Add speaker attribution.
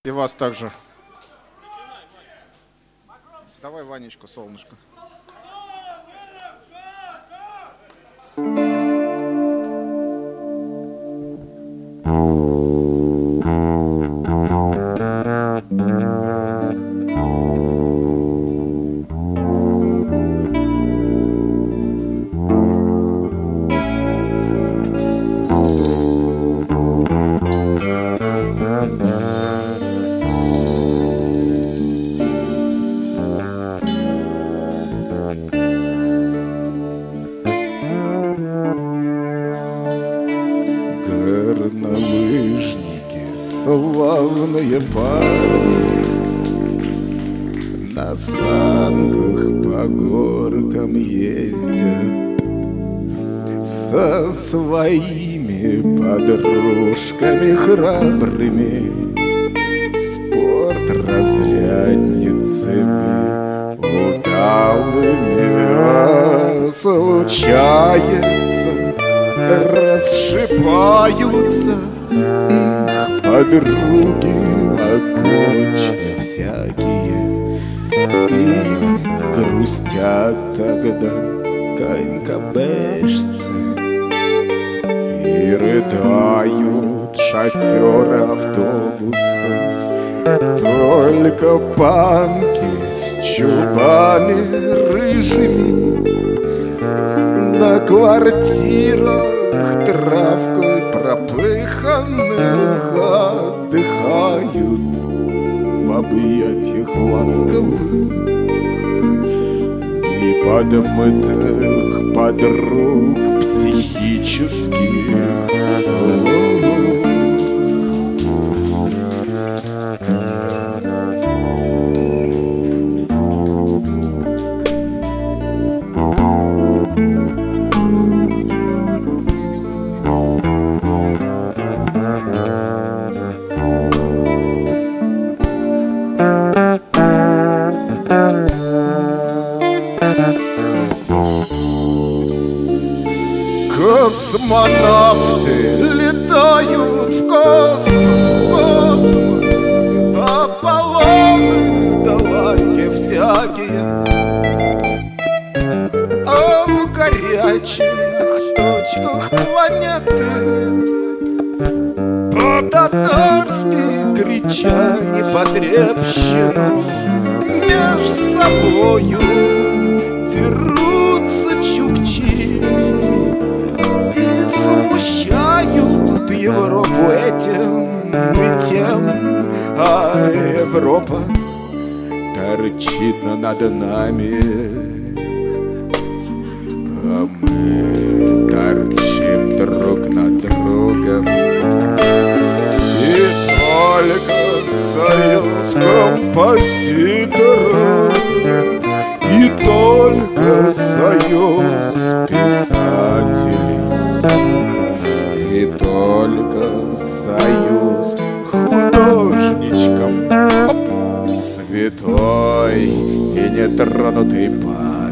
Speaker 1: И вас также. Давай, Ванечка, солнышко. Горнолыжники, славные парни, на санках по горкам ездят, со своими подружками храбрыми, спорт-разрядницами удалыми. А случается, расшибаются их подруги локочки всякие, и грустят тогда конькобежцы, и рыдают шоферы автобусов. Только панки с чубами рыжими на квартирах травкой пропыханных отдыхают в объятиях ласковых и подмытых подруг психических. Космонавты летают в космос, Аполлоны да лайки всякие, а в горячих точках планеты по-татарски крича непотребщину меж собою дерутся чукчи и смущают Европу этим и тем, а Европа торчит над нами, а мы торчим друг над другом. И только союз композиторов, и только союз писателей, и только союз художничков, святой и нетронутый парень.